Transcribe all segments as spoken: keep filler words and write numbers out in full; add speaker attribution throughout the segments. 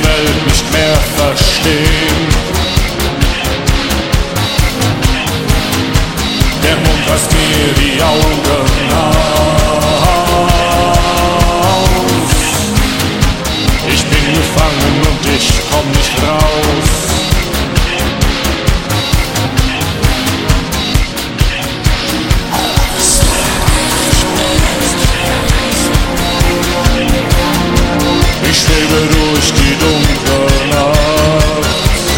Speaker 1: Welt nicht mehr verstehen. Der Mond reißt mir die Augen aus. Ich bin gefangen und ich komm nicht raus. Ich schwebe durch die dunkle Nacht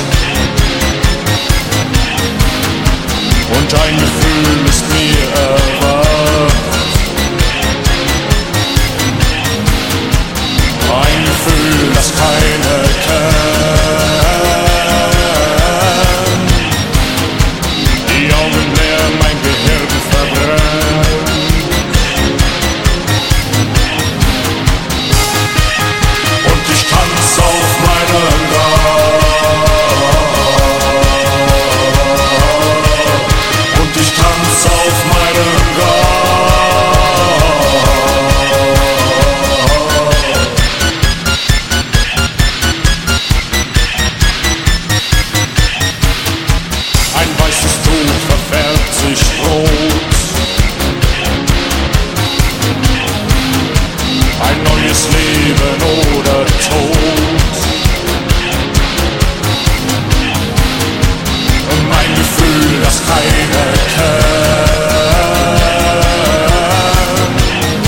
Speaker 1: und ein Gefühl ist mir erwacht. Ein Gefühl, das keiner kennt. Die Augen leer, mein Gehirn verbrennt. Und ich tanz auf meinen Grab. Und ich tanz auf meinen Grab. Ein weißes Tuch verfärbt sich rot. Ein neues Leben oder Tod. Mein Gefühl, das keiner kennt.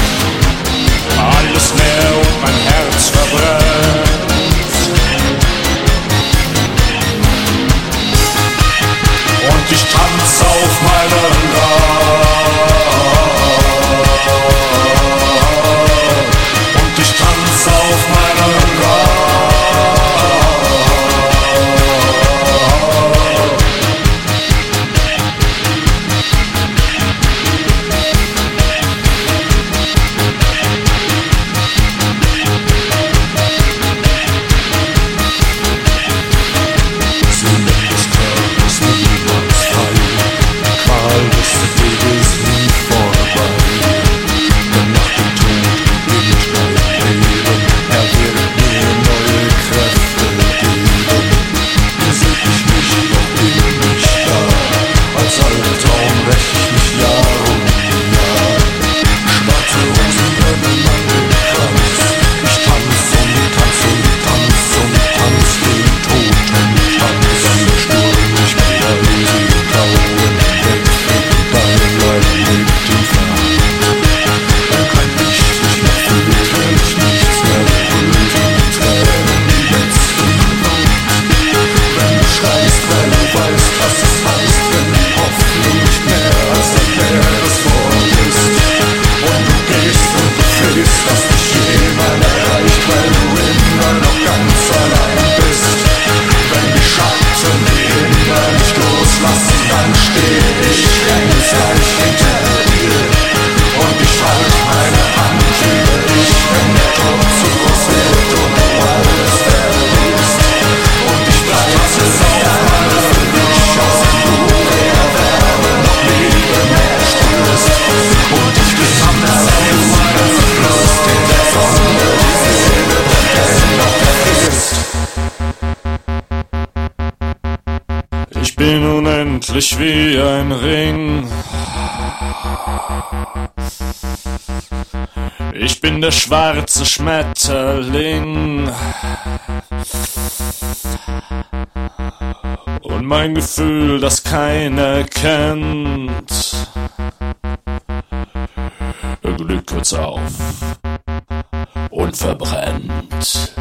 Speaker 1: Alles leer und mein Herz verbrennt. Und ich tanz auf meinen Grab. Und ich tanz auf meinen Grab. Sünden des Körpers niemals heil, Qual des Weges nie vorbei. Denn nach dem Tod beginnt mein Leben, er wird mir neue Kräfte geben. Hier seh ich mich, doch bin ich da, als Albtraum räch ich mich Jahr um Jahr. Schwarze Rosen brennen an dem Kranz, ich tanz und tanz und tanz und tanz den Toten tanz. Ein Sturm, ich bin der riesige Tauben weg, dein Leib lebt im Verhand. Wenn kein Licht dich mehr fühlt, wenn ich nichts mehr berührt, in Tränen die letzten Wand. Wenn du schreist, weil du weißt, was es heißt, wenn die Hoffnung nicht mehr als ein leeres Wort ist. Und du gehst und du fühlst, dass dich jemand erreicht, weil du immer noch ganz allein bist. Wenn die Schatten die immer nicht loslassen, dann steh ich engelsgleich hinter dir. Und ich halt meine Hand über dich, wenn der Tod zu groß wird und du alles verlierst. Und ich breite auf alle für dich aus, wenn du weder Wärme noch Liebe mehr spürst. Und ich gesammelt auf meinen Lust in der Sonne, die Seele noch vergisst. Ich bin unendlich wie ein Ring. Ich bin der schwarze Schmetterling. Und mein Gefühl, das keiner kennt. Glück kurz auf und verbrennt.